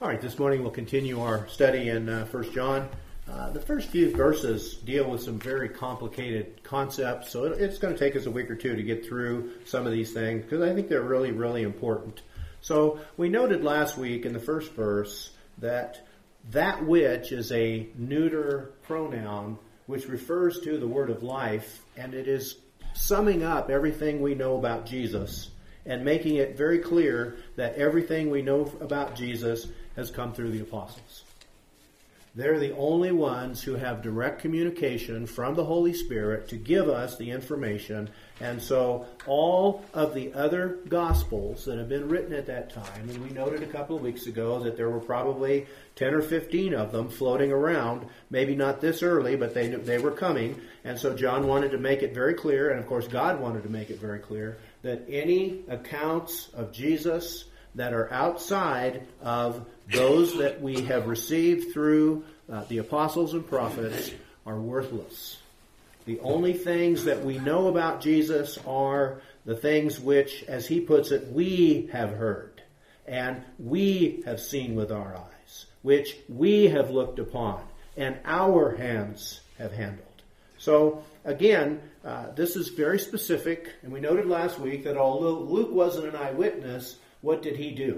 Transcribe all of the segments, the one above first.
All right, this morning we'll continue our study in 1 John. The first few verses deal with some very complicated concepts, so it's going to take us a week or two to get through some of these things because I think they're really, really important. So we noted last week in the first verse that which is a neuter pronoun which refers to the word of life, and it is summing up everything we know about Jesus and making it very clear that everything we know about Jesus has come through the apostles. They're the only ones who have direct communication from the Holy Spirit to give us the information. And so all of the other Gospels that have been written at that time, and we noted a couple of weeks ago that there were probably 10 or 15 of them floating around, maybe not this early, but they were coming. And so John wanted to make it very clear, and of course God wanted to make it very clear, that any accounts of Jesus that are outside of those that we have received through the apostles and prophets are worthless. The only things that we know about Jesus are the things which, as he puts it, we have heard and we have seen with our eyes, which we have looked upon and our hands have handled. So, again, this is very specific, and we noted last week that although Luke wasn't an eyewitness, what did he do?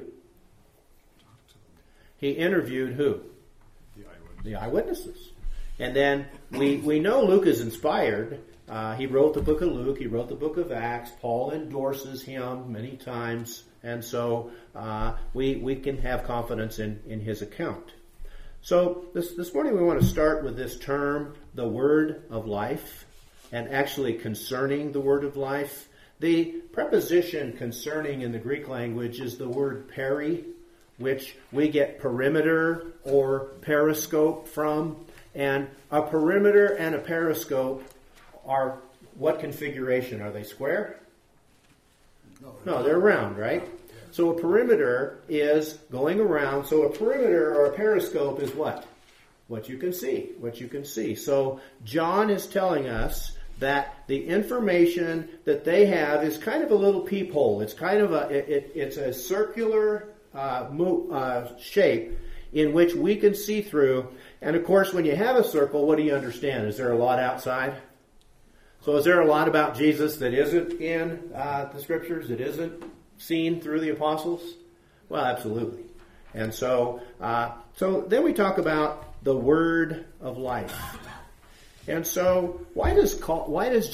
He interviewed who? The eyewitnesses. And then we know Luke is inspired. He wrote the book of Luke. He wrote the book of Acts. Paul endorses him many times. And so we can have confidence in his account. So this morning we want to start with this term, the word of life, and actually concerning the word of life. The preposition concerning in the Greek language is the word peri, which we get perimeter or periscope from. And a perimeter and a periscope are what configuration? Are they square? No, they're round, right? So a perimeter is going around. So a perimeter or a periscope is what? What you can see. What you can see. So John is telling us that the information that they have is kind of a little peephole. It's kind of it's a circular shape in which we can see through. And of course, when you have a circle, what do you understand? Is there a lot outside? So is there a lot about Jesus that isn't in the Scriptures, that isn't seen through the apostles? Well, absolutely. And so then we talk about the word of life. And so why does God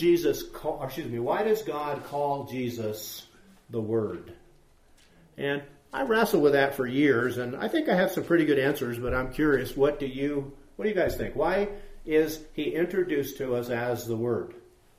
call Jesus the Word? And I wrestled with that for years, and I think I have some pretty good answers, but I'm curious, what do you guys think? Why is he introduced to us as the Word?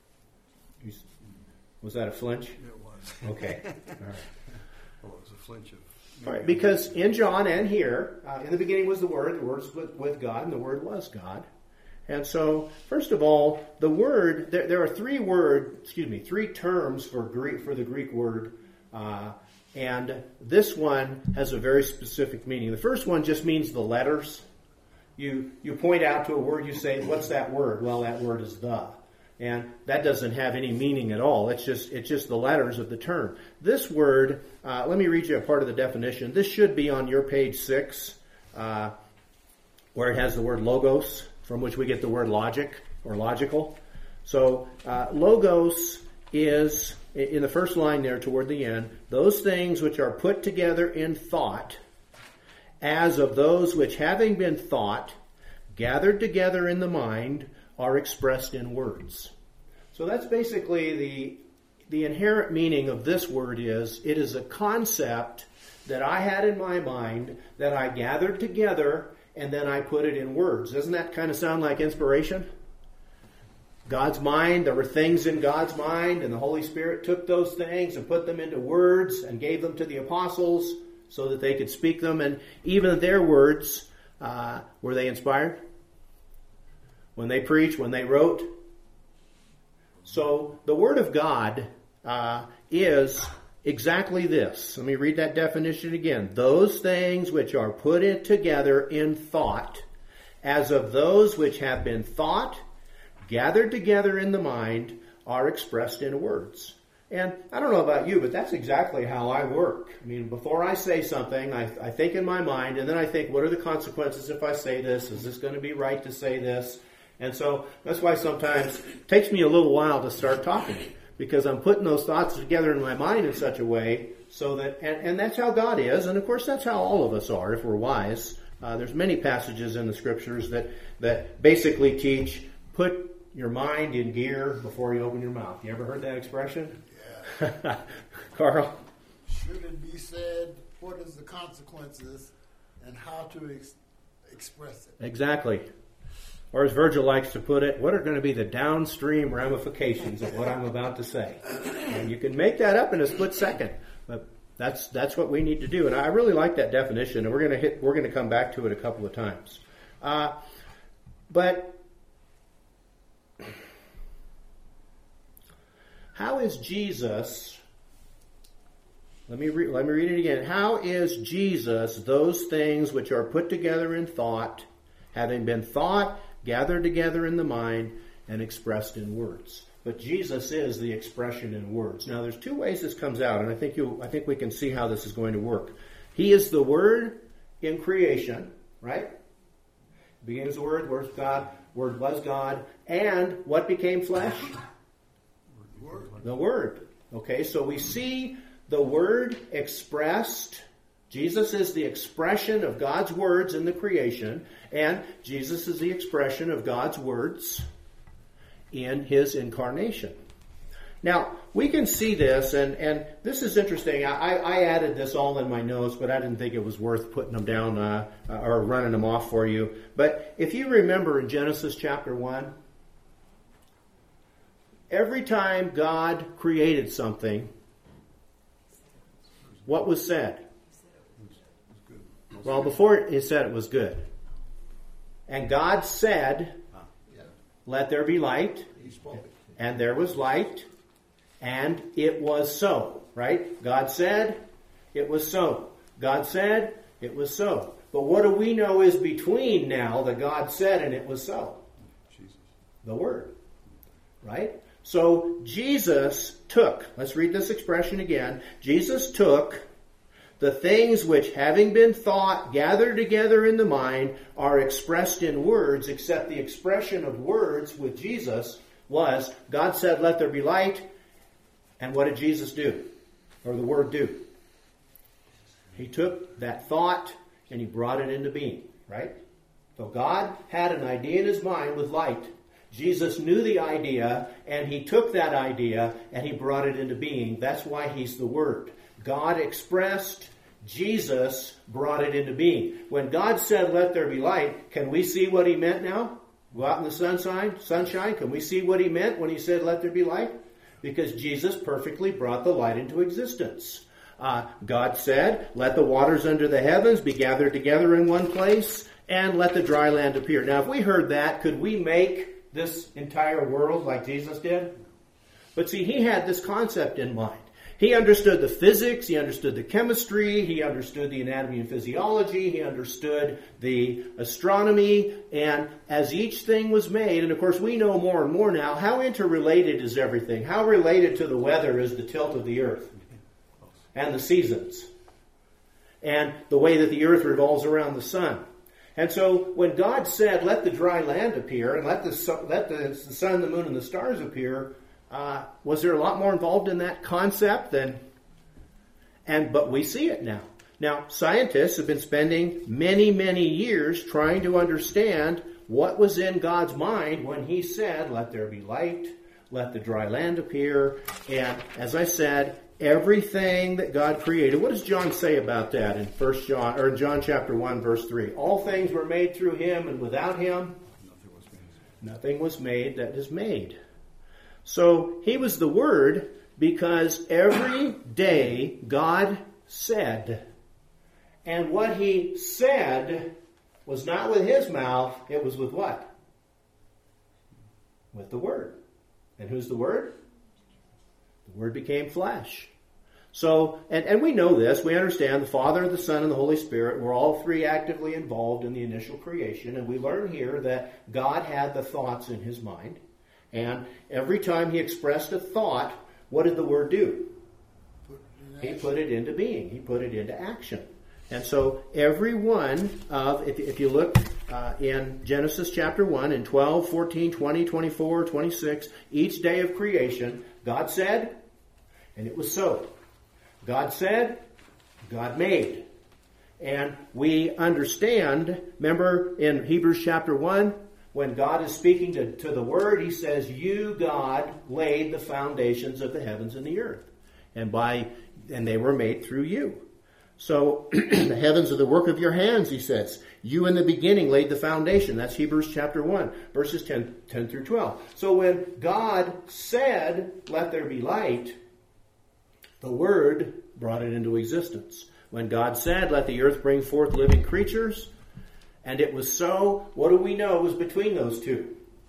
Was that a flinch? It was. Okay. All right. Well, it was a flinch of... All right, because in John and here, in the beginning was the Word was with God, and the Word was God. And so, first of all, the word, there are three terms for the Greek word, and this one has a very specific meaning. The first one just means the letters. You point out to a word, you say, what's that word? Well, that word is the. And that doesn't have any meaning at all. It's just the letters of the term. This word, let me read you a part of the definition. This should be on your page 6, where it has the word logos, from which we get the word logic or logical. So logos is, in the first line there toward the end, those things which are put together in thought, as of those which having been thought, gathered together in the mind, are expressed in words. So that's basically the inherent meaning of this word is, it is a concept that I had in my mind that I gathered together and then I put it in words. Doesn't that kind of sound like inspiration? God's mind, there were things in God's mind, and the Holy Spirit took those things and put them into words and gave them to the apostles so that they could speak them. And even their words, were they inspired? When they preached, when they wrote? So the Word of God is exactly this. Let me read that definition again. Those things which are put together in thought, as of those which have been thought, gathered together in the mind, are expressed in words. And I don't know about you, but that's exactly how I work. I mean, before I say something, I think in my mind, and then I think, what are the consequences if I say this? Is this going to be right to say this? And so that's why sometimes it takes me a little while to start talking, because I'm putting those thoughts together in my mind in such a way so that, and that's how God is, and of course that's how all of us are if we're wise. There's many passages in the scriptures that basically teach, put your mind in gear before you open your mouth. You ever heard that expression? Yeah. Carl? Should it be said? What is the consequences? And how to express it? Exactly. Or as Virgil likes to put it, what are going to be the downstream ramifications of what I'm about to say? And you can make that up in a split second, but that's what we need to do. And I really like that definition, and we're going to come back to it a couple of times. But how is Jesus? Let me read it again. How is Jesus those things which are put together in thought, having been thought, gathered together in the mind, and expressed in words? But Jesus is the expression in words. Now, there's two ways this comes out, and I think we can see how this is going to work. He is the Word in creation, right? Beginning as the Word, Word was God, Word was God, and what became flesh? The Word. Okay, so we see the Word expressed. Jesus is the expression of God's words in the creation, and Jesus is the expression of God's words in His incarnation. Now, we can see this, and this is interesting. I added this all in my notes, but I didn't think it was worth putting them down or running them off for you. But if you remember in Genesis chapter 1, every time God created something, what was said? Well, before it said it was good. And God said, let there be light. And there was light. And it was so. Right? God said, it was so. God said, it was so. But what do we know is between now the God said and it was so? Jesus. The Word. Right? So Jesus took, let's read this expression again. Jesus took the things which, having been thought, gathered together in the mind, are expressed in words, except the expression of words with Jesus was, God said, let there be light. And what did Jesus do? Or the Word do? He took that thought and He brought it into being, right? So God had an idea in His mind with light. Jesus knew the idea, and He took that idea and He brought it into being. That's why He's the Word. God expressed, Jesus brought it into being. When God said, let there be light, can we see what He meant now? Go out in the sunshine. Can we see what He meant when He said, let there be light? Because Jesus perfectly brought the light into existence. God said, let the waters under the heavens be gathered together in one place, and let the dry land appear. Now, if we heard that, could we make this entire world like Jesus did? But see, He had this concept in mind. He understood the physics, He understood the chemistry, He understood the anatomy and physiology, He understood the astronomy, and as each thing was made, and of course we know more and more now, how interrelated is everything? How related to the weather is the tilt of the earth and the seasons and the way that the earth revolves around the sun? And so when God said, let the dry land appear and let the sun, the moon, and the stars appear, was there a lot more involved in that concept but we see it now. Now, scientists have been spending many, many years trying to understand what was in God's mind when He said, let there be light, let the dry land appear. And as I said, everything that God created, what does John say about that in John chapter 1, verse 3? All things were made through Him, and without Him, nothing was made that is made. So He was the Word because every day God said. And what He said was not with His mouth, it was with what? With the Word. And who's the Word? The Word became flesh. So, and we know this, we understand the Father, the Son, and the Holy Spirit were all three actively involved in the initial creation, and we learn here that God had the thoughts in His mind. And every time He expressed a thought, what did the Word do? Put it in He action. put it into being. He put it into action. And so every one of, if you look in Genesis chapter 1, in 12, 14, 20, 24, 26, each day of creation, God said, and it was so. God said, God made. And we understand, remember in Hebrews chapter 1, when God is speaking to the Word, He says, you, God, laid the foundations of the heavens and the earth. And they were made through you. So, the heavens are the work of your hands, He says. You in the beginning laid the foundation. That's Hebrews chapter 1, verses 10 through 12. So when God said, let there be light, the Word brought it into existence. When God said, let the earth bring forth living creatures, and it was so, what do we know was between those two?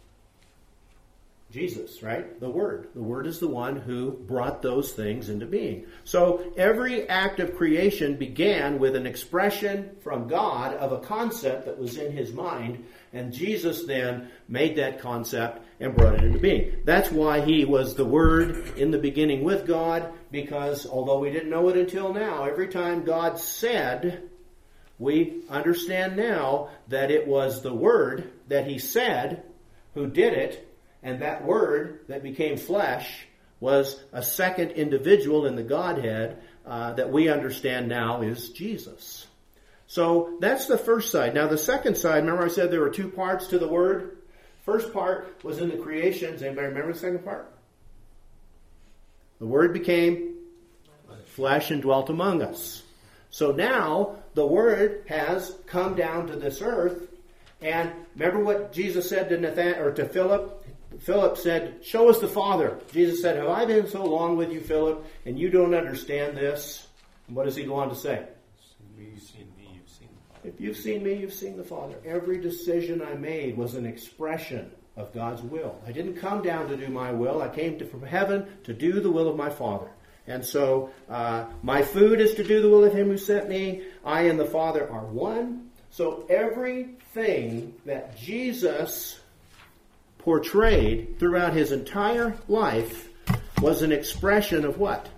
Jesus, right? The Word. The Word is the one who brought those things into being. So every act of creation began with an expression from God of a concept that was in His mind, and Jesus then made that concept and brought it into being. That's why He was the Word in the beginning with God, because although we didn't know it until now, every time God said, we understand now that it was the Word that He said who did it, and that Word that became flesh was a second individual in the Godhead that we understand now is Jesus. So that's the first side. Now the second side, remember I said there were two parts to the Word? First part was in the creation. Does anybody remember the second part? The Word became flesh and dwelt among us. So now the Word has come down to this earth. And remember what Jesus said to Philip? Philip said, show us the Father. Jesus said, have I been so long with you, Philip, and you don't understand this? And what does He go on to say? You've seen me, you've seen the Father. If you've seen me, you've seen the Father. Every decision I made was an expression of God's will. I didn't come down to do my will. I came from heaven to do the will of my Father. And so my food is to do the will of Him who sent me. I and the Father are one. So everything that Jesus portrayed throughout His entire life was an expression of what?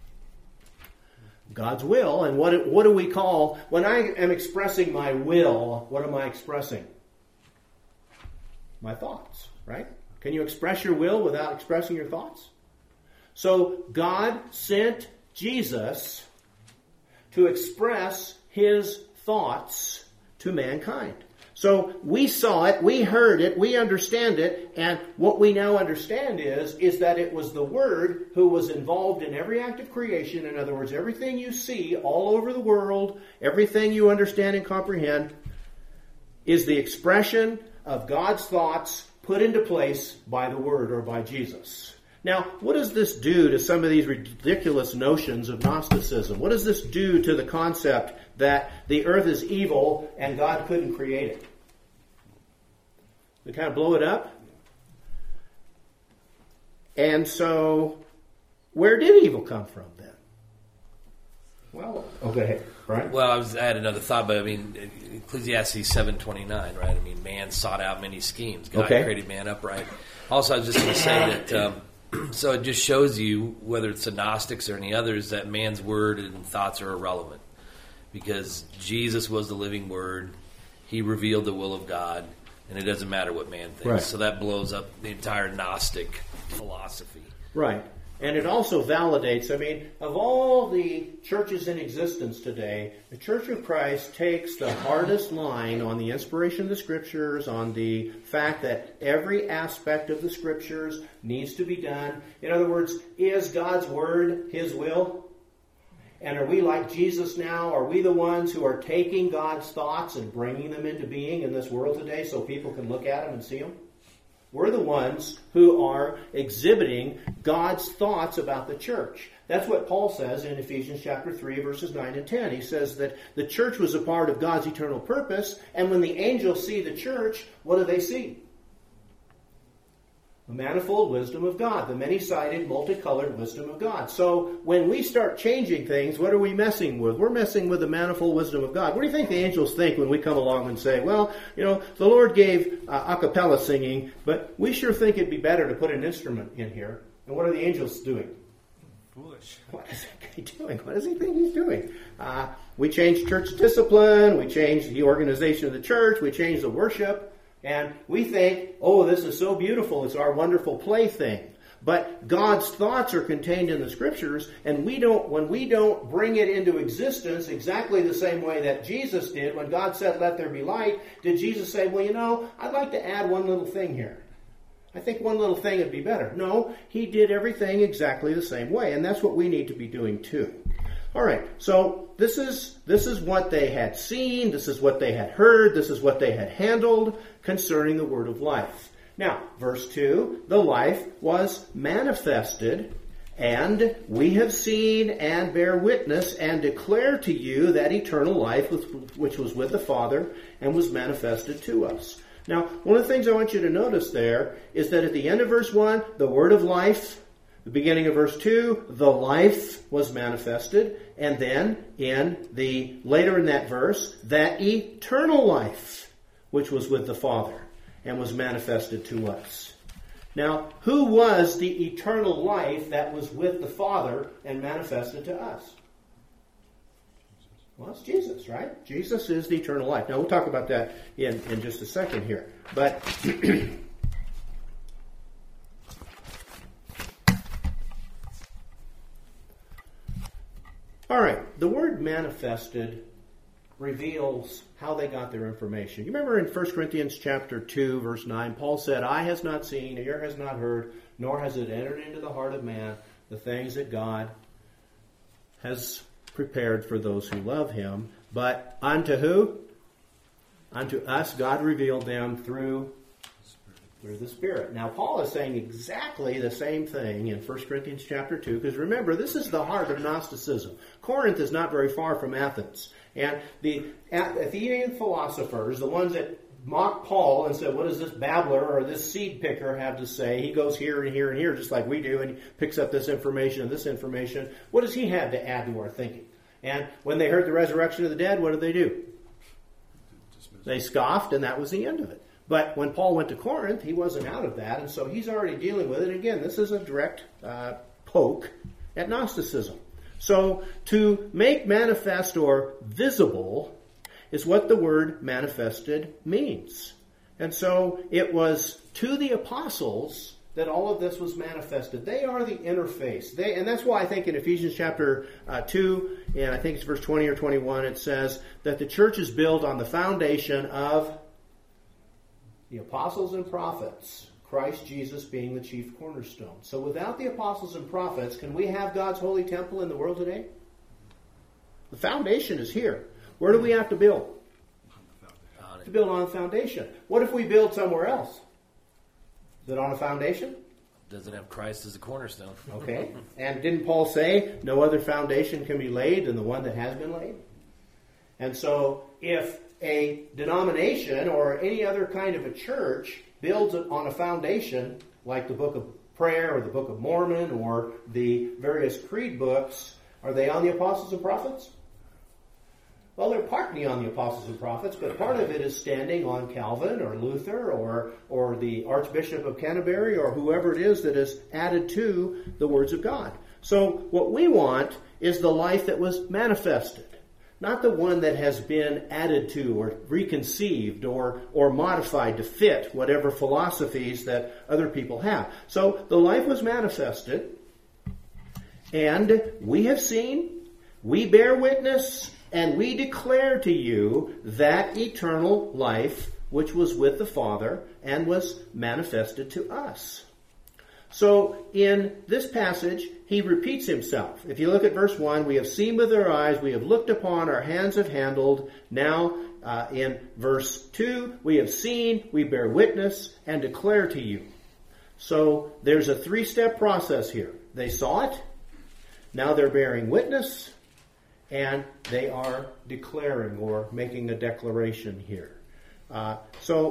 God's will. And what do we call, when I am expressing my will, what am I expressing? My thoughts, right? Can you express your will without expressing your thoughts? So God sent Jesus to express His thoughts to mankind. So we saw it, we heard it, we understand it, and what we now understand is that it was the Word who was involved in every act of creation. In other words, everything you see all over the world, everything you understand and comprehend, is the expression of God's thoughts put into place by the Word or by Jesus. Now, what does this do to some of these ridiculous notions of Gnosticism? What does this do to the concept that the earth is evil and God couldn't create it? We kind of blow it up. And so, where did evil come from then? Well, go ahead, Brian. Well, I had another thought, but I mean, Ecclesiastes 7:29, right? I mean, man sought out many schemes. God created man upright. Also, I was just going to say that, so it just shows you, whether it's the Gnostics or any others, that man's word and thoughts are irrelevant. Because Jesus was the living Word. He revealed the will of God. And it doesn't matter what man thinks. Right. So that blows up the entire Gnostic philosophy. Right. And it also validates, I mean, of all the churches in existence today, the Church of Christ takes the hardest line on the inspiration of the Scriptures, on the fact that every aspect of the Scriptures needs to be done. In other words, is God's Word His will? And are we like Jesus now? Are we the ones who are taking God's thoughts and bringing them into being in this world today so people can look at them and see them? We're the ones who are exhibiting God's thoughts about the church. That's what Paul says in Ephesians chapter 3, verses 9 and 10. He says that the church was a part of God's eternal purpose, and when the angels see the church, what do they see? The manifold wisdom of God, the many-sided, multicolored wisdom of God. So when we start changing things, what are we messing with? We're messing with the manifold wisdom of God. What do you think the angels think when we come along and say, well, you know, the Lord gave a cappella singing, but we sure think it'd be better to put an instrument in here. And what are the angels doing? foolish. What is he doing? What does he think he's doing? We changed church discipline. We changed the organization of the church. We changed the worship. And we think, oh, this is so beautiful. It's our wonderful plaything. But God's thoughts are contained in the Scriptures, and when we don't bring it into existence exactly the same way that Jesus did, when God said, let there be light, did Jesus say, well, I'd like to add one little thing here. I think one little thing would be better. No, he did everything exactly the same way, and that's what we need to be doing too. All right, so this is what they had seen, this is what they had heard, this is what they had handled concerning the word of life. Now, verse 2, the life was manifested, and we have seen and bear witness and declare to you that eternal life which was with the Father and was manifested to us. Now, one of the things I want you to notice there is that at the end of verse 1, the word of life, the beginning of verse 2, the life was manifested, and then later in that verse, that eternal life which was with the Father and was manifested to us. Now, who was the eternal life that was with the Father and manifested to us? Well, it's Jesus, right? Jesus is the eternal life. Now, we'll talk about that in just a second here. But all right, the word manifested reveals how they got their information. You remember in 1 Corinthians chapter 2, verse 9, Paul said, eye has not seen, ear has not heard, nor has it entered into the heart of man the things that God has prepared for those who love him. But unto who? Unto us God revealed them through the Spirit. Now, Paul is saying exactly the same thing in 1 Corinthians chapter 2, because remember, this is the heart of Gnosticism. Corinth is not very far from Athens. And the Athenian philosophers, the ones that mocked Paul and said, what does this babbler or this seed picker have to say? He goes here and here and here, just like we do, and he picks up this information and this information. What does he have to add to our thinking? And when they heard the resurrection of the dead, what did they do? They scoffed, and that was the end of it. But when Paul went to Corinth, he wasn't out of that, and so he's already dealing with it. Again, this is a direct poke at Gnosticism. So to make manifest or visible is what the word manifested means. And so it was to the apostles that all of this was manifested. They are the interface. And that's why I think in Ephesians chapter 2, and I think it's verse 20 or 21, it says that the church is built on the foundation of the apostles and prophets, Christ Jesus being the chief cornerstone. So without the apostles and prophets, can we have God's holy temple in the world today? The foundation is here. Where do we have to build? To build on a foundation. What if we build somewhere else? Is it on a foundation? Doesn't have Christ as a cornerstone. Okay. And didn't Paul say, no other foundation can be laid than the one that has been laid? And so if a denomination or any other kind of a church builds it on a foundation, like the Book of Prayer or the Book of Mormon or the various creed books, are they on the apostles and prophets? Well, they're partly on the apostles and prophets, but part of it is standing on Calvin or Luther or the Archbishop of Canterbury or whoever it is that is added to the words of God. So what we want is the life that was manifested, not the one that has been added to or reconceived or modified to fit whatever philosophies that other people have. So the life was manifested, and we have seen, we bear witness, and we declare to you that eternal life which was with the Father and was manifested to us. So in this passage, he repeats himself. If you look at verse 1, we have seen with our eyes, we have looked upon, our hands have handled. Now in verse 2, we have seen, we bear witness, and declare to you. So there's a three-step process here. They saw it, now they're bearing witness, and they are declaring or making a declaration here. Oh,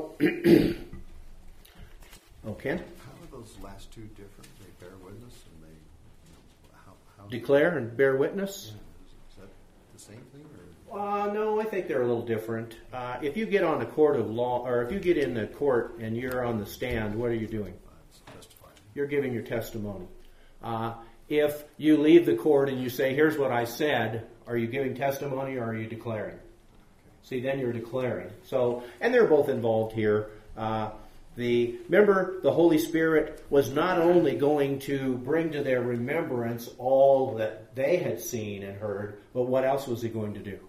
Ken? Those last two different? They bear witness and they how declare and bear witness? Is that the same thing? Or? No, I think they're a little different. If you get on a court of law, or if you get in the court and you're on the stand, what are you doing? Testifying. You're giving your testimony. if you leave the court and you say, here's what I said, are you giving testimony or are you declaring? See, then you're declaring. So, and they're both involved here. Remember, the Holy Spirit was not only going to bring to their remembrance all that they had seen and heard, but what else was he going to do?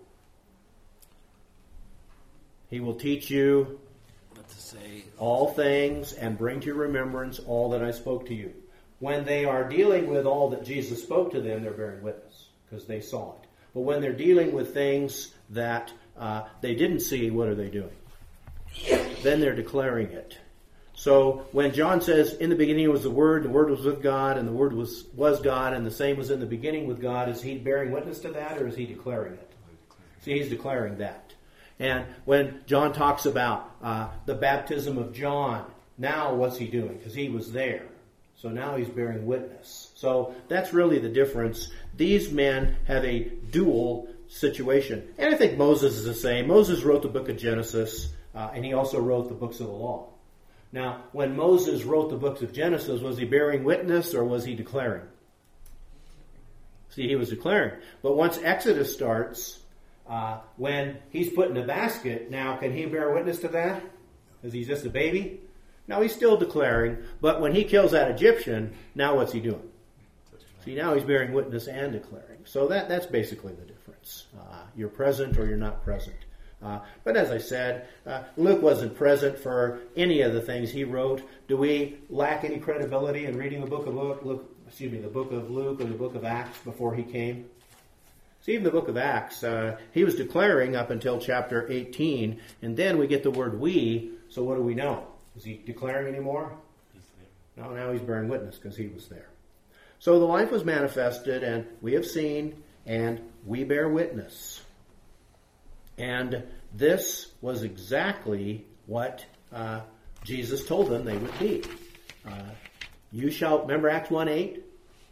He will teach you all things and bring to your remembrance all that I spoke to you. When they are dealing with all that Jesus spoke to them, they're bearing witness because they saw it. But when they're dealing with things that they didn't see, what are they doing? Then they're declaring it. So when John says, in the beginning was the Word was with God, and the Word was God, and the same was in the beginning with God, is he bearing witness to that, or is he declaring it? See, he's declaring that. And when John talks about the baptism of John, now what's he doing? Because he was there. So now he's bearing witness. So that's really the difference. These men have a dual situation. And I think Moses is the same. Moses wrote the book of Genesis, and he also wrote the books of the law. Now, when Moses wrote the books of Genesis, was he bearing witness or was he declaring? See, he was declaring. But once Exodus starts, when he's put in a basket, now can he bear witness to that? Is he just a baby? No, he's still declaring. But when he kills that Egyptian, now what's he doing? See, now he's bearing witness and declaring. So that's basically the difference. You're present or you're not present. But as I said, Luke wasn't present for any of the things he wrote. Do we lack any credibility in reading the book of Luke or the book of Acts before he came? See, even the book of Acts, he was declaring up until chapter 18, and then we get the word we, so what do we know? Is he declaring anymore? No, now he's bearing witness because he was there. So the life was manifested, and we have seen, and we bear witness. And this was exactly what Jesus told them they would be. You shall, remember Acts 1:8?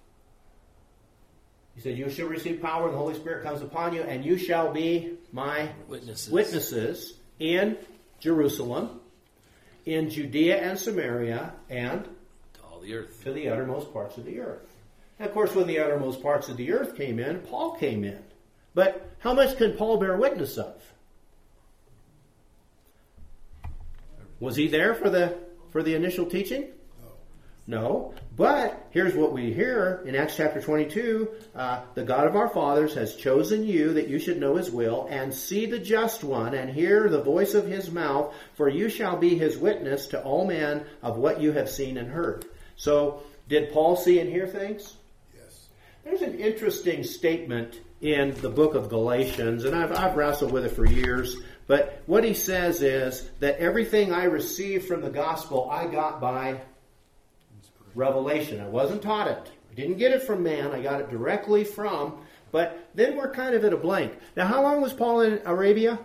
He said, you shall receive power when the Holy Spirit comes upon you, and you shall be my witnesses in Jerusalem, in Judea and Samaria, and to all the earth, to the uttermost parts of the earth. And of course, when the uttermost parts of the earth came in, Paul came in. But how much can Paul bear witness of? Was he there for the initial teaching? No. But here's what we hear in Acts chapter 22. The God of our fathers has chosen you that you should know his will and see the just one and hear the voice of his mouth, for you shall be his witness to all men of what you have seen and heard. So did Paul see and hear things? Yes. There's an interesting statement in the book of Galatians, and I've wrestled with it for years, but what he says is that everything I received from the gospel I got by revelation. I wasn't taught it. I didn't get it from man. I got it directly from, but then we're kind of at a blank. Now, how long was Paul in Arabia?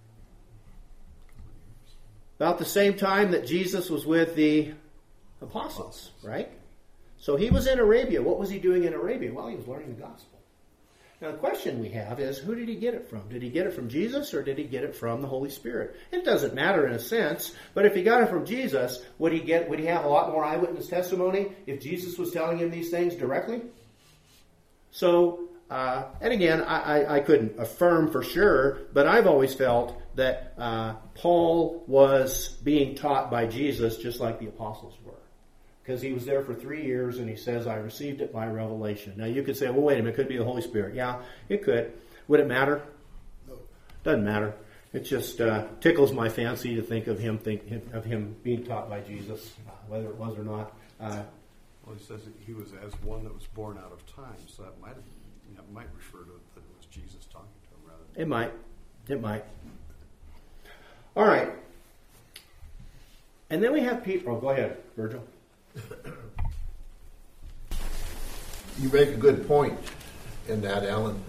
About the same time that Jesus was with the apostles, right? So he was in Arabia. What was he doing in Arabia? Well, he was learning the gospel. Now, the question we have is, who did he get it from? Did he get it from Jesus or did he get it from the Holy Spirit? It doesn't matter in a sense, but if he got it from Jesus, would he have a lot more eyewitness testimony if Jesus was telling him these things directly? So, and again, I couldn't affirm for sure, but I've always felt that Paul was being taught by Jesus just like the apostles were. Because he was there for 3 years, and he says, I received it by revelation. Now, you could say, well, wait a minute, it could be the Holy Spirit. Yeah, it could. Would it matter? No. Doesn't matter. It just tickles my fancy to think of him being taught by Jesus, whether it was or not. Well, he says that he was as one that was born out of time, so that might refer to that it was Jesus talking to him rather than... It might. All right. And then we have people... Oh, go ahead, Virgil. You make a good point in that, Alan.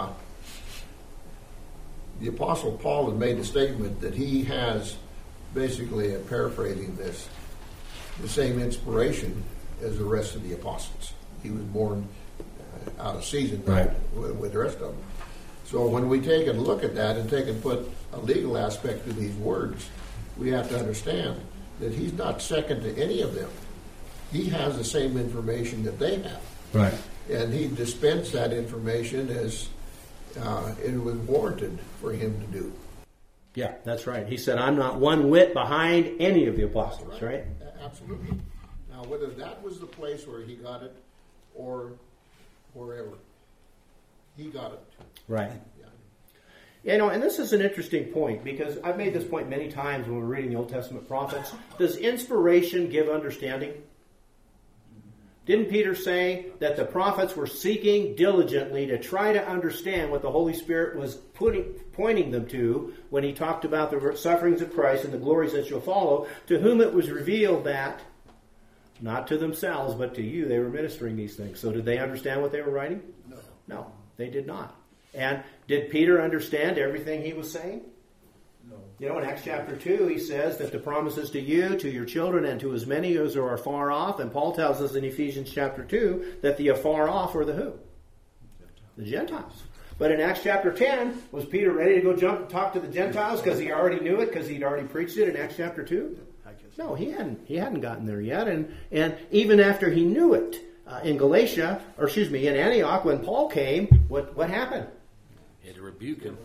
The Apostle Paul has made the statement that he has, basically, paraphrasing this, the same inspiration as the rest of the apostles. He was born out of season, right, with the rest of them. So when we take a look at that and put a legal aspect to these words, we have to understand that he's not second to any of them. He has the same information that they have. Right. And he dispensed that information as it was warranted for him to do. Yeah, that's right. He said, I'm not one whit behind any of the apostles, right? Absolutely. Now, whether that was the place where he got it or wherever, he got it. Right. Yeah. You know, and this is an interesting point, because I've made this point many times when we're reading the Old Testament prophets. Does inspiration give understanding? Didn't Peter say that the prophets were seeking diligently to try to understand what the Holy Spirit was pointing them to when he talked about the sufferings of Christ and the glories that shall follow, to whom it was revealed that, not to themselves, but to you, they were ministering these things. So did they understand what they were writing? No. No, they did not. And did Peter understand everything he was saying? No. You know, in Acts chapter 2, he says that the promises to you, to your children, and to as many as are far off. And Paul tells us in Ephesians chapter 2 that the afar off are the who? The Gentiles. But in Acts chapter 10, was Peter ready to go jump and talk to the Gentiles because he already knew it, because he'd already preached it in Acts chapter 2? No, he hadn't gotten there yet. And even after he knew it, in in Antioch, when Paul came, what happened? He had to rebuke him.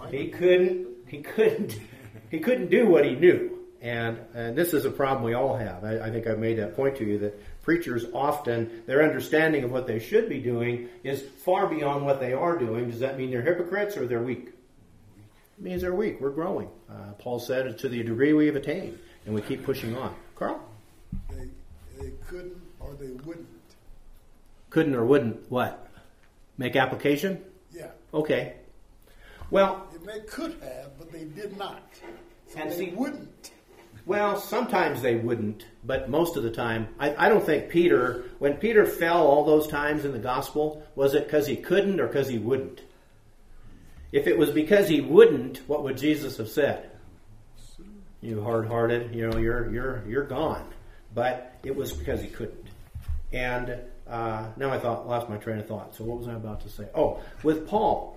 He couldn't do what he knew. And this is a problem we all have. I think I've made that point to you, that preachers often, their understanding of what they should be doing is far beyond what they are doing. Does that mean they're hypocrites or they're weak? It means they're weak. We're growing. Paul said, to the degree we have attained. And we keep pushing on. Carl? They couldn't or they wouldn't. Couldn't or wouldn't what? Make application? Yeah. Okay. Well, They could have, but they did not. So And they see- wouldn't. well, sometimes they wouldn't, but most of the time, I don't think when Peter fell all those times in the gospel, was it because he couldn't or because he wouldn't? If it was because he wouldn't, what would Jesus have said? You hard-hearted, you're gone. But it was because he couldn't. And now I lost my train of thought. So what was I about to say? Oh, with Paul.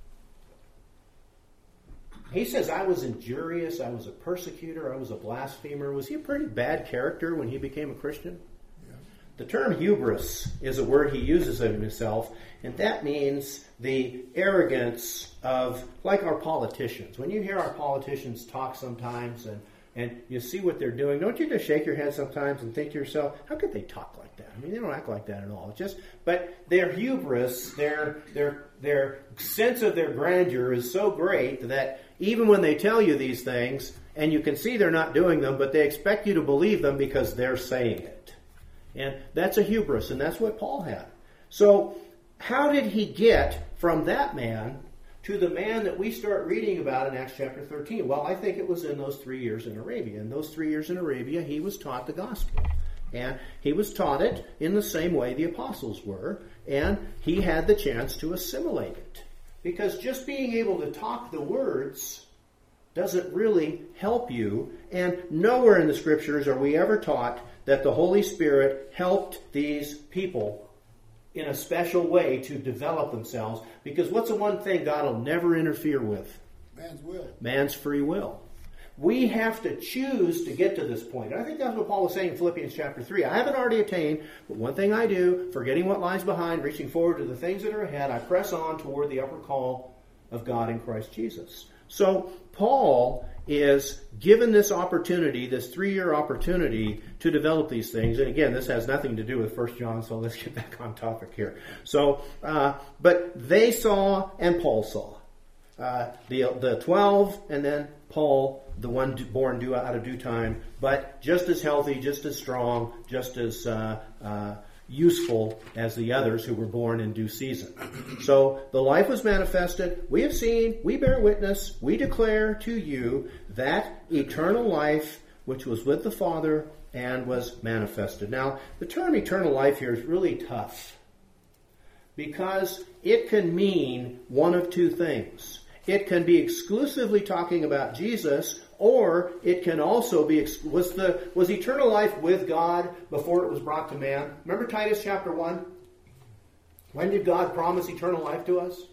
He says, I was injurious, I was a persecutor, I was a blasphemer. Was he a pretty bad character when he became a Christian? Yeah. The term hubris is a word he uses of himself, and that means the arrogance of, like our politicians. When you hear our politicians talk sometimes and you see what they're doing, don't you just shake your head sometimes and think to yourself, how could they talk like that? I mean, they don't act like that at all. But their hubris, their sense of their grandeur is so great that even when they tell you these things, and you can see they're not doing them, but they expect you to believe them because they're saying it. And that's a hubris, and that's what Paul had. So how did he get from that man to the man that we start reading about in Acts chapter 13? Well, I think it was in those 3 years in Arabia. In those 3 years in Arabia, he was taught the gospel. And he was taught it in the same way the apostles were, and he had the chance to assimilate it. Because just being able to talk the words doesn't really help you, and nowhere in the Scriptures are we ever taught that the Holy Spirit helped these people in a special way to develop themselves. Because what's the one thing God will never interfere with? Man's will. Man's free will. We have to choose to get to this point. And I think that's what Paul was saying in Philippians chapter 3. I haven't already attained, but one thing I do, forgetting what lies behind, reaching forward to the things that are ahead, I press on toward the upward call of God in Christ Jesus. So Paul is given this opportunity, this 3-year opportunity to develop these things. And again, this has nothing to do with 1 John, so let's get back on topic here. So, but they saw and Paul saw. The 12 and then Paul, the one born out of due time, but just as healthy, just as strong, just as useful as the others who were born in due season. So the life was manifested. We have seen, we bear witness, we declare to you that eternal life which was with the Father and was manifested. Now, the term eternal life here is really tough because it can mean one of two things. It can be exclusively talking about Jesus, or it can also be, was eternal life with God before it was brought to man? Remember Titus chapter 1? When did God promise eternal life to us?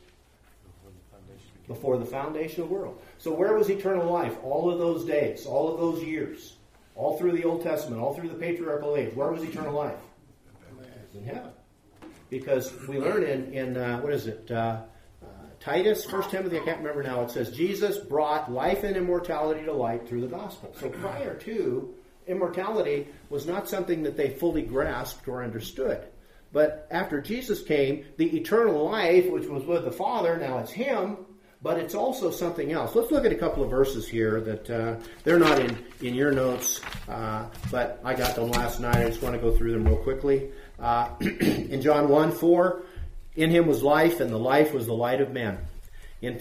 Before the foundation of the world. So where was eternal life? All of those days, all of those years, all through the Old Testament, all through the patriarchal age. Where was eternal life? In heaven. because we learn in what is it, Titus, 1 Timothy, I can't remember now, it says, Jesus brought life and immortality to light through the gospel. So prior to, immortality was not something that they fully grasped or understood. But after Jesus came, the eternal life, which was with the Father, now it's Him, but it's also something else. Let's look at a couple of verses here that they're not in your notes, but I got them last night. I just want to go through them real quickly. In John 1:4, in Him was life, and the life was the light of men. In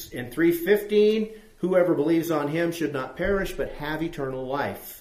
3:15, whoever believes on Him should not perish, but have eternal life.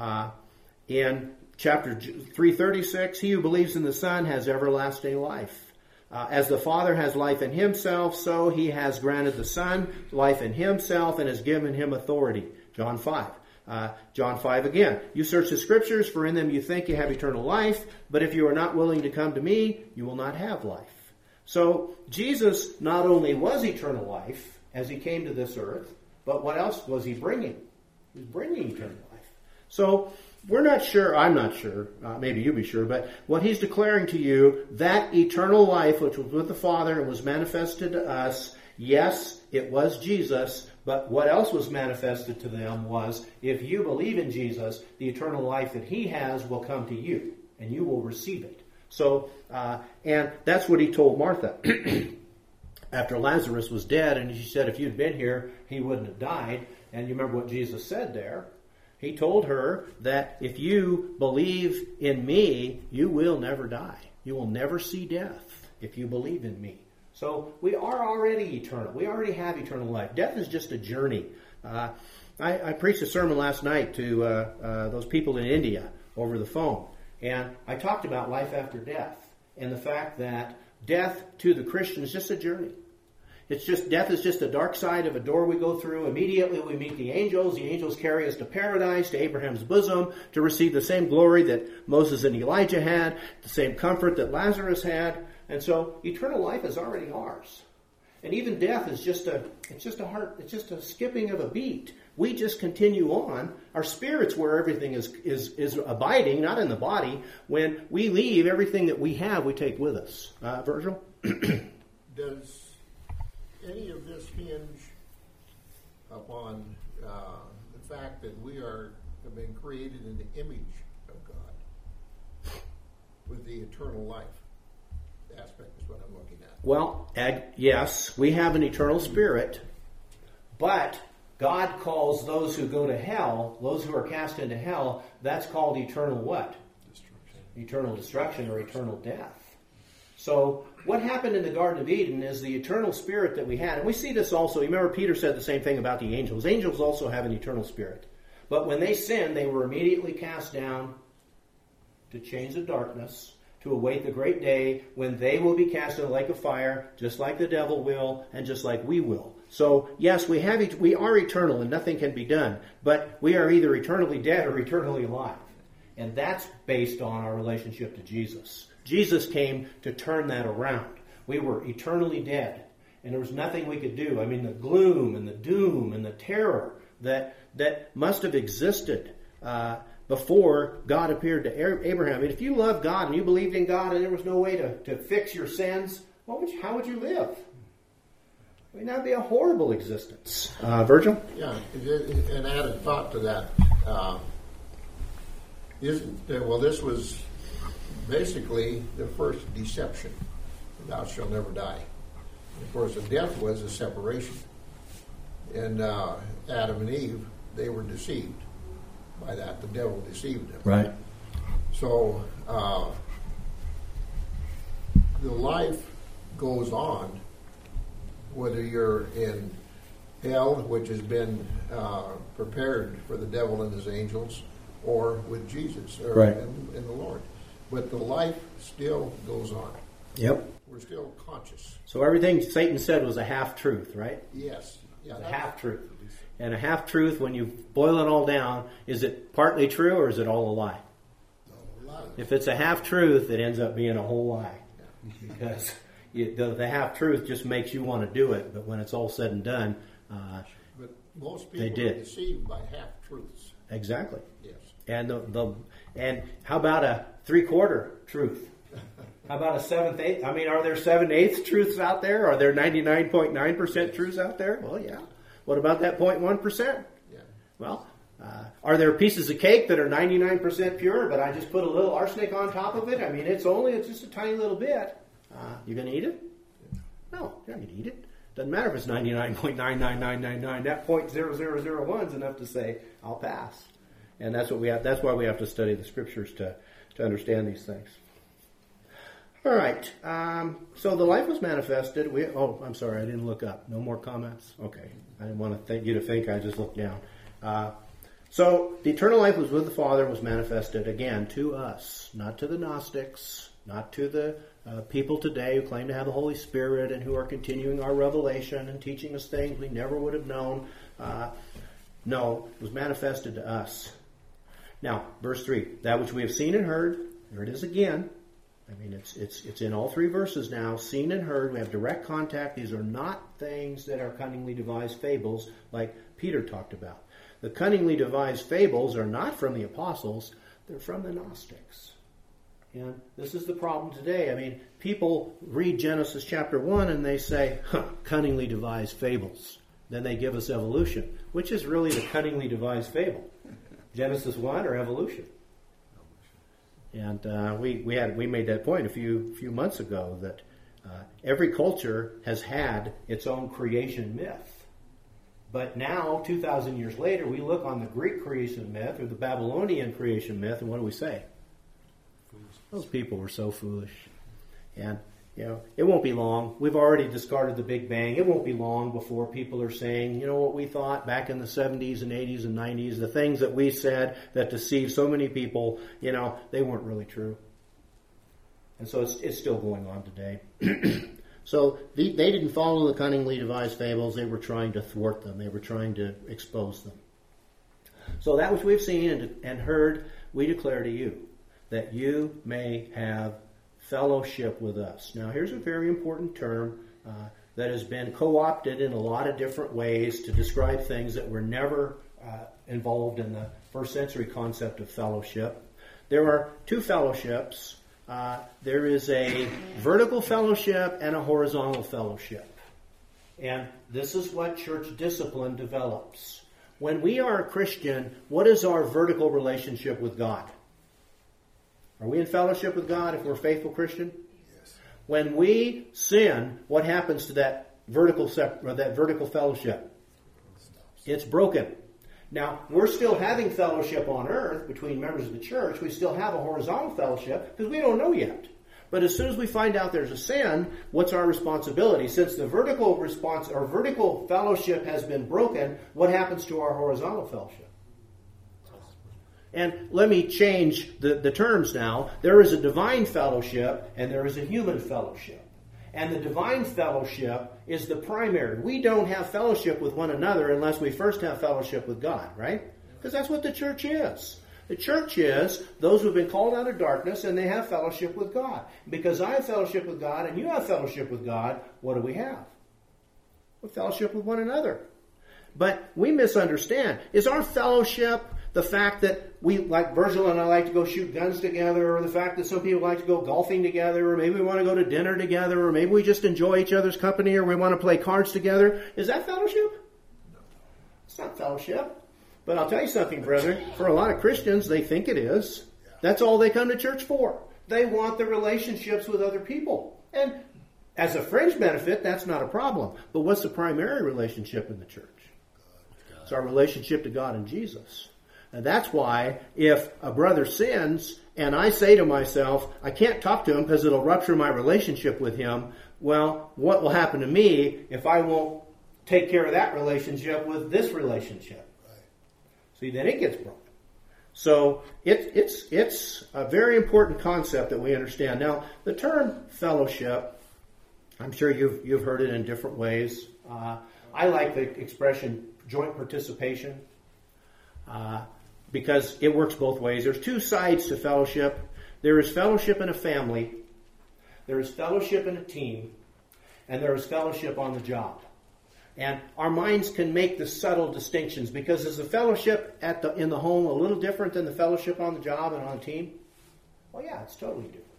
In chapter 3:36, he who believes in the Son has everlasting life. As the Father has life in Himself, so He has granted the Son life in Himself and has given Him authority. John 5. John 5 again. You search the Scriptures, for in them you think you have eternal life, but if you are not willing to come to me, you will not have life. So Jesus not only was eternal life as He came to this earth, but what else was He bringing? He was bringing eternal life. So we're not sure, I'm not sure, maybe you'll be sure, but what He's declaring to you, that eternal life which was with the Father and was manifested to us, yes, it was Jesus, but what else was manifested to them was, if you believe in Jesus, the eternal life that He has will come to you, and you will receive it. So, and that's what He told Martha. After Lazarus was dead, and she said, if you'd been here, he wouldn't have died. And you remember what Jesus said there. He told her that if you believe in me, you will never die. You will never see death if you believe in me. So we are already eternal. We already have eternal life. Death is just a journey. I preached a sermon last night to those people in India over the phone. And I talked about life after death and the fact that death to the Christian is just a journey. It's just, death is just a dark side of a door we go through. Immediately we meet the angels. The angels carry us to paradise, to Abraham's bosom, to receive the same glory that Moses and Elijah had, the same comfort that Lazarus had. And so eternal life is already ours. And even death is just a skipping of a beat. We just continue on. Our spirit's where everything is abiding, not in the body. When we leave, everything that we have, we take with us. Virgil? Does any of this hinge upon the fact that we have been created in the image of God with the eternal life aspect is what I'm looking at? Well, yes, we have an eternal spirit, but God calls those who go to hell, those who are cast into hell, that's called eternal what? Destruction. Eternal destruction or eternal death. So what happened in the Garden of Eden is the eternal spirit that we had. And we see this also. You remember Peter said the same thing about the angels. Angels also have an eternal spirit. But when they sinned, they were immediately cast down to chains of darkness, to await the great day when they will be cast in the lake of fire, just like the devil will and just like we will. So, yes, we are eternal and nothing can be done. But we are either eternally dead or eternally alive. And that's based on our relationship to Jesus. Jesus came to turn that around. We were eternally dead, and there was nothing we could do. I mean, the gloom and the doom and the terror that must have existed before God appeared to Abraham. I mean, if you loved God and you believed in God and there was no way to fix your sins, how would you live? I mean, that would be a horrible existence. Virgil? Yeah, an added thought to that. This was basically the first deception. Thou shalt never die. Of course, the death was a separation. And Adam and Eve, they were deceived by that. The devil deceived them. Right. So the life goes on, whether you're in hell, which has been prepared for the devil and his angels, or with Jesus, or right. in the Lord. But the life still goes on. Yep. We're still conscious. So everything Satan said was a half-truth, right? Yes. Yeah, It's a half-truth. And a half-truth, when you boil it all down, is it partly true or is it all a lie? If it's a half-truth, it ends up being a whole lie. Because the half-truth just makes you want to do it, but when it's all said and done, but most people did. are deceived by half-truths. Exactly. Yes. And and how about a three-quarter truth? How about a 7/8? I mean, are there 7/8 truths out there? Are there 99.9% truths out there? Well, yeah. What about that 0.1%? Yeah. Well, are there pieces of cake that are 99% pure, but I just put a little arsenic on top of it? I mean, it's just a tiny little bit. You going to eat it? No, you're not going to eat it. Doesn't matter if it's 99.99999. That 0.0001 is enough to say, I'll pass. And that's what we have. That's why we have to study the scriptures to understand these things. All right. So the life was manifested. I'm sorry, I didn't look up. No more comments? Okay. I didn't want you to think I just looked down. So the eternal life was with the Father, was manifested again to us, not to the Gnostics, not to the people today who claim to have the Holy Spirit and who are continuing our revelation and teaching us things we never would have known. No, it was manifested to us. Now, verse 3, that which we have seen and heard, there it is again. I mean, it's in all three verses now. Seen and heard. We have direct contact. These are not things that are cunningly devised fables like Peter talked about. The cunningly devised fables are not from the apostles. They're from the Gnostics. And this is the problem today. I mean, people read Genesis chapter 1 and they say, cunningly devised fables. Then they give us evolution. Which is really the cunningly devised fable? Genesis 1 or evolution? And we made that point a few months ago that every culture has had its own creation myth. But now, 2,000 years later, we look on the Greek creation myth or the Babylonian creation myth, and what do we say? Those people were so foolish. And, it won't be long. We've already discarded the Big Bang. It won't be long before people are saying, what we thought back in the 70s and 80s and 90s, the things that we said that deceived so many people, they weren't really true. And so it's still going on today. So they didn't follow the cunningly devised fables. They were trying to thwart them. They were trying to expose them. So that which we've seen and heard, we declare to you, that you may have fellowship with us. Now, here's a very important term that has been co-opted in a lot of different ways to describe things that were never involved in the first century concept of fellowship. There are two fellowships. There is a vertical fellowship and a horizontal fellowship. And this is what church discipline develops. When we are a Christian, what is our vertical relationship with God? Are we in fellowship with God if we're a faithful Christian? Yes. When we sin, what happens to that vertical fellowship? It's broken. Now, we're still having fellowship on earth between members of the church. We still have a horizontal fellowship because we don't know yet. But as soon as we find out there's a sin, what's our responsibility? Since the vertical fellowship has been broken, what happens to our horizontal fellowship? And let me change the terms now. There is a divine fellowship and there is a human fellowship. And the divine fellowship is the primary. We don't have fellowship with one another unless we first have fellowship with God, right? Because that's what the church is. The church is those who have been called out of darkness and they have fellowship with God. Because I have fellowship with God and you have fellowship with God, what do we have? We have fellowship with one another. But we misunderstand. Is our fellowship the fact that we, like Virgil and I, like to go shoot guns together, or the fact that some people like to go golfing together, or maybe we want to go to dinner together, or maybe we just enjoy each other's company, or we want to play cards together? Is that fellowship? No. It's not fellowship. But I'll tell you something, brethren. For a lot of Christians, they think it is. That's all they come to church for. They want the relationships with other people. And as a fringe benefit, that's not a problem. But what's the primary relationship in the church? It's our relationship to God and Jesus. And that's why if a brother sins and I say to myself, I can't talk to him because it'll rupture my relationship with him, well, what will happen to me if I won't take care of that relationship with this relationship? Right. See, then it gets broken. So it's a very important concept that we understand. Now, the term fellowship, I'm sure you've heard it in different ways. I like the expression joint participation. Because it works both ways. There's two sides to fellowship. There is fellowship in a family. There is fellowship in a team. And there is fellowship on the job. And our minds can make the subtle distinctions because is the fellowship in the home a little different than the fellowship on the job and on a team? Well, yeah, it's totally different.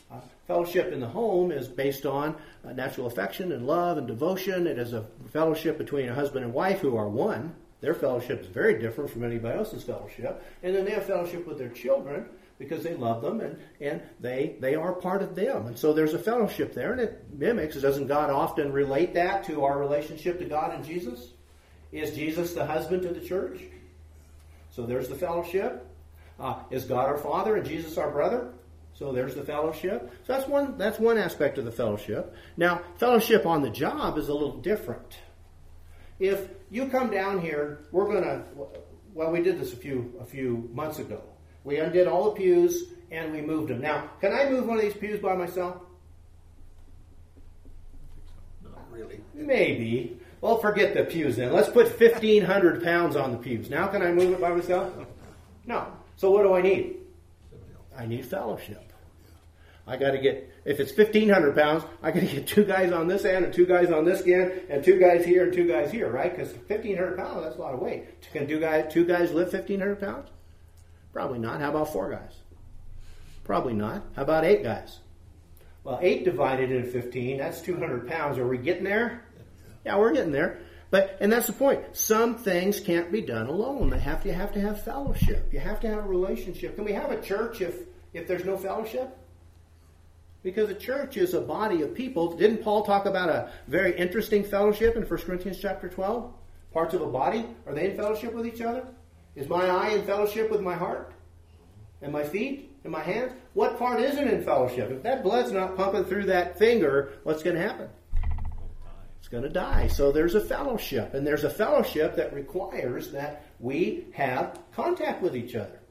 Fellowship in the home is based on natural affection and love and devotion. It is a fellowship between a husband and wife who are one. Their fellowship is very different from anybody else's fellowship. And then they have fellowship with their children because they love them and they are part of them. And so there's a fellowship there, and it mimics. Doesn't God often relate that to our relationship to God and Jesus? Is Jesus the husband to the church? So there's the fellowship. Is God our Father and Jesus our brother? So there's the fellowship. So that's one aspect of the fellowship. Now, fellowship on the job is a little different. If you come down here, we did this a few months ago. We undid all the pews and we moved them. Now, can I move one of these pews by myself? Not really. Maybe. Well, forget the pews then. Let's put 1,500 pounds on the pews. Now can I move it by myself? No. So what do I need? I need fellowship. I got to get, if it's 1,500 pounds, I got to get 2 guys on this end and 2 guys on this end and 2 guys here and 2 guys here, right? Because 1,500 pounds, that's a lot of weight. Can 2 guys lift 1,500 pounds? Probably not. How about 4 guys? Probably not. How about 8 guys? Well, 8 divided into 15, that's 200 pounds. Are we getting there? Yeah, we're getting there. And that's the point. Some things can't be done alone. You have to have fellowship. You have to have a relationship. Can we have a church if there's no fellowship? Because a church is a body of people. Didn't Paul talk about a very interesting fellowship in 1 Corinthians chapter 12? Parts of a body, are they in fellowship with each other? Is my eye in fellowship with my heart? And my feet? And my hands? What part isn't in fellowship? If that blood's not pumping through that finger, what's going to happen? It's going to die. So there's a fellowship. And there's a fellowship that requires that we have contact with each other.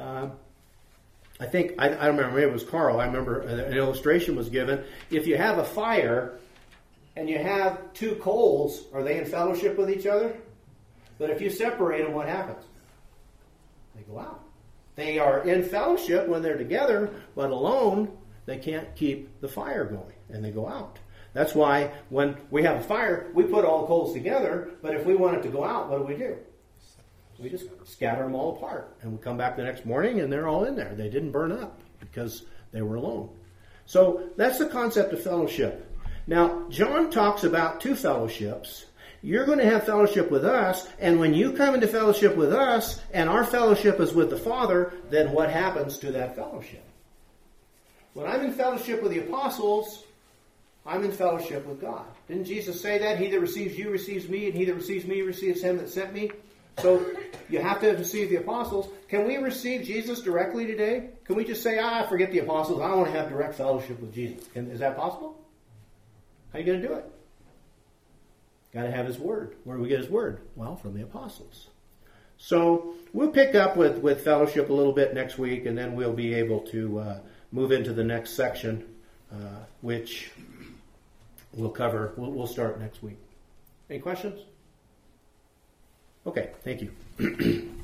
I think, I don't remember, maybe it was Carl. I remember an illustration was given. If you have a fire and you have 2 coals, are they in fellowship with each other? But if you separate them, what happens? They go out. They are in fellowship when they're together, but alone, they can't keep the fire going, and they go out. That's why when we have a fire, we put all the coals together, but if we want it to go out, what do? We just scatter them all apart, and we come back the next morning, and they're all in there. They didn't burn up because they were alone. So that's the concept of fellowship. Now, John talks about 2 fellowships. You're going to have fellowship with us, and when you come into fellowship with us, and our fellowship is with the Father, then what happens to that fellowship? When I'm in fellowship with the apostles, I'm in fellowship with God. Didn't Jesus say that? He that receives you receives me, and he that receives me receives him that sent me. So you have to receive the apostles. Can we receive Jesus directly today? Can we just say, forget the apostles. I want to have direct fellowship with Jesus. Is that possible? How are you going to do it? Got to have his word. Where do we get his word? Well, from the apostles. So we'll pick up with fellowship a little bit next week, and then we'll be able to move into the next section, which we'll cover. We'll start next week. Any questions? Okay, thank you.